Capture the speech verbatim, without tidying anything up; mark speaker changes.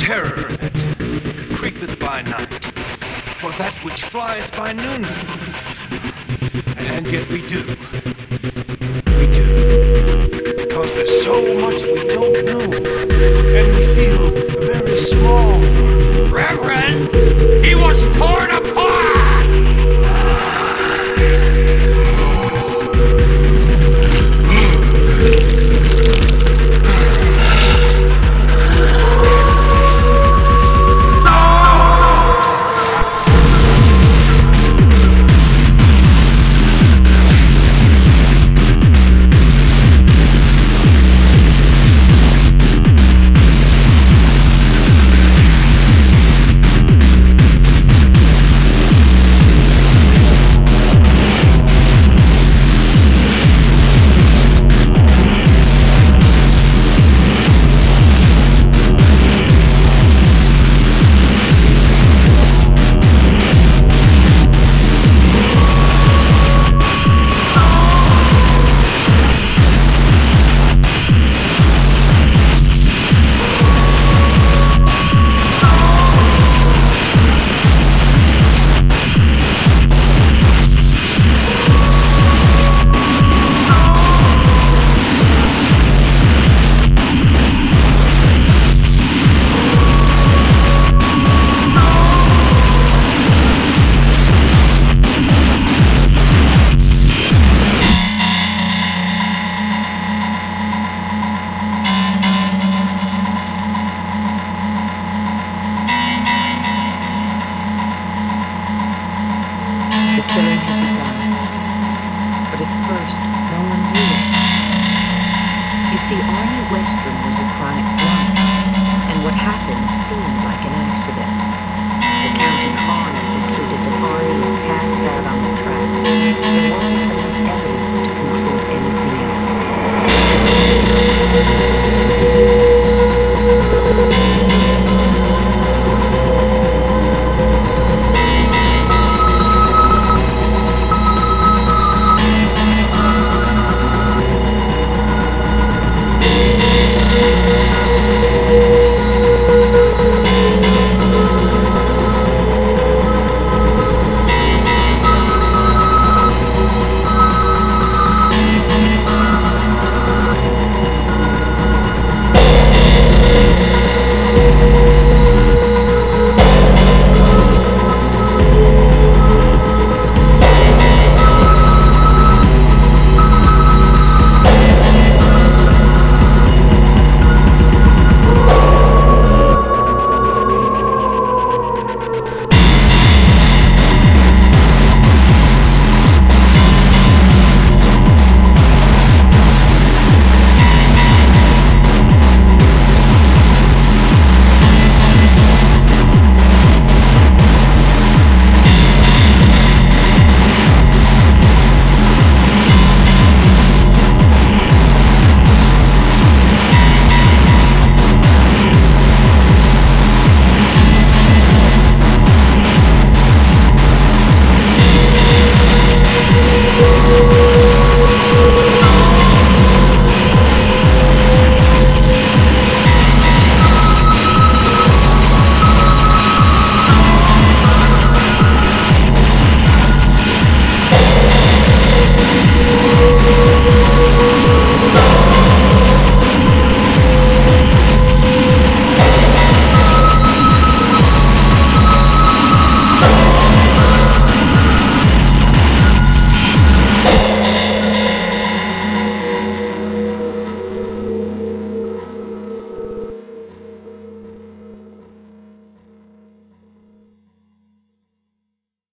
Speaker 1: terror that creepeth by night, for that which flieth by noon. And yet we do. We do. Because there's so much we don't know, and we feel very small.
Speaker 2: Reverend, he was torn apart!
Speaker 3: Arnie Westrom was a chronic drunk, and what happened seemed like an accident.